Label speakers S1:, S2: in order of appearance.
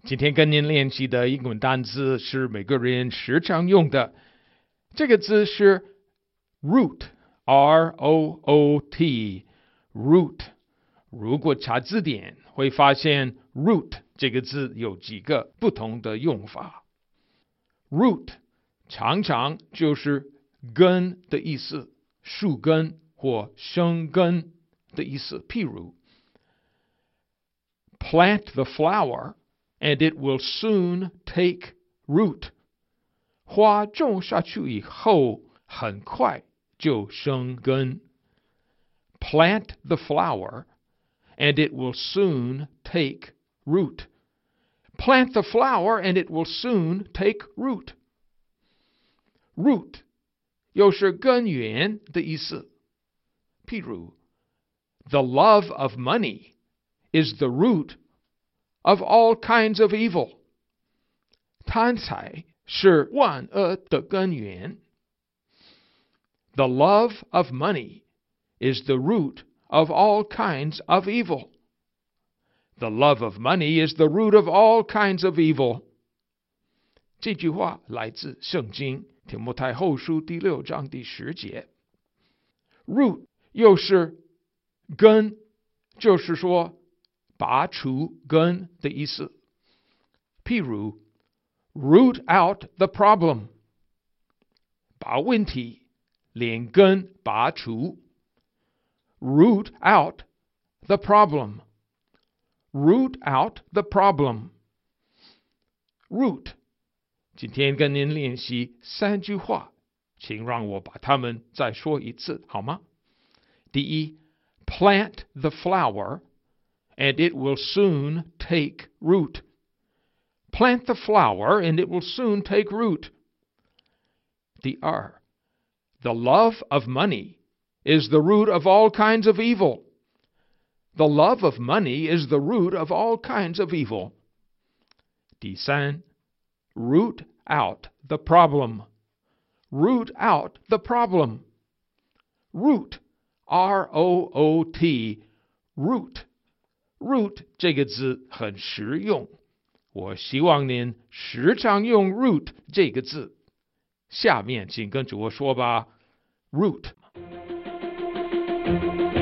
S1: 今天跟您练习的英文单词是每个人时常用的，这个字是 root，R-O-O-T， root。如果查字典会发现 root 这个字有几个不同的用法。root 常常就是根的意思，树根或生根的意思。譬如 plant the flower and it will soon take root， 花种下去以后很快就生根。 Plant the flower and it will soon take root. Plant the flower and it will soon take root. Root 又是根源的意思。譬如 The love of money is the root of all kinds of evil. 贪财是万恶的根源。The love of money is the root of all kinds of evil. The love of money is the root of all kinds of evil. 这句话来自圣经提摩太后书第6章第10节。root 又是根，就是说拔除根的意思。譬如 root out the problem， 把问题连根拔除。root out the problem. Root out the problem. Root 今天跟您练习3句话，请让我把它们再说一次好吗？第一 Plant the flower and it will soon take root. Plant the flower and it will soon take root. 第二 The love of money is the root of all kinds of evil. The love of money is the root of all kinds of evil. 第三 Root out the problem. Root out the problem. Root, R-O-O-T, root. Root 这个字很实用，我希望您时常用 root 这个字。下面请跟着我说吧 ，root。